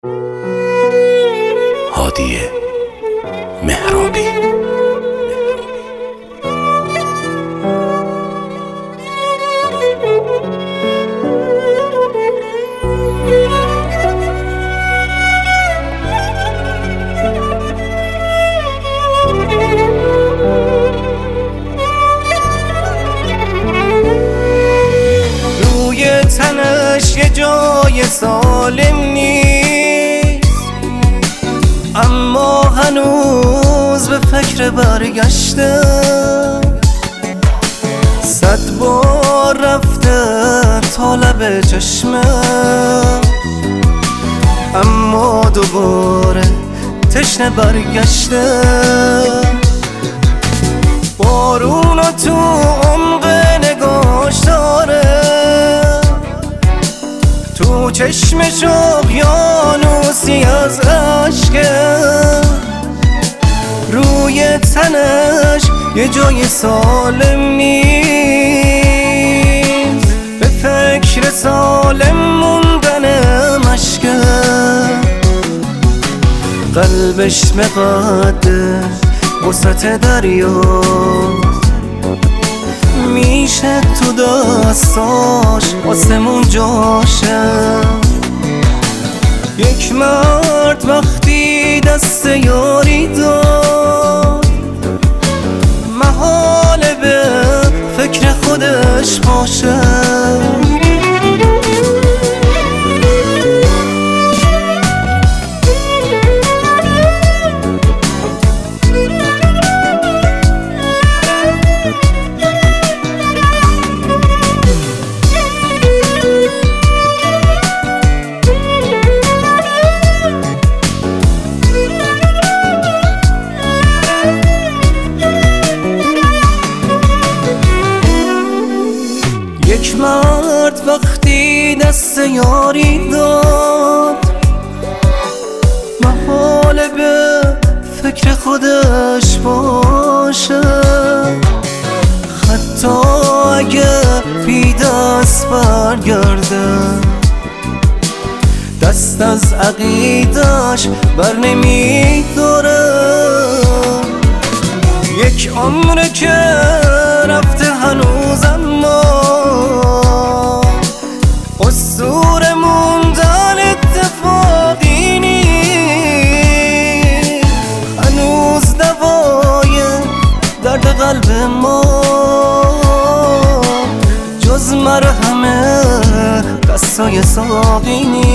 هادی مهرابی. روی تنش یه جای سالم نیست، اما هنوز به فکر برگشتم. 100 بار رفته تا لب چشمم، اما دوباره تشنه برگشتم. بارونو تو عمق نگاش داره، تو چشمش اقیانوسی از عشقه. روی تنش یه جای سالم نیست، به فکر سالم موندن مشکه. قلبش مقدر وسط دریا، میشه تو دستاش آسمون جاشه. یک مرد وقتی دست یاری داد، محاله به فکر خودش باشه. یک مرد وقتی دست یاری داد، محاله به فکر خودش باشه. حتی اگه بی دست برگرده، دست از عقیدش بر نمیداره. یک عمره که رفته هنوز، اما قصور موندن اتفاقی نیست. هنوز دوای درد قلب ما جز مرهم قصای ساقی نیست.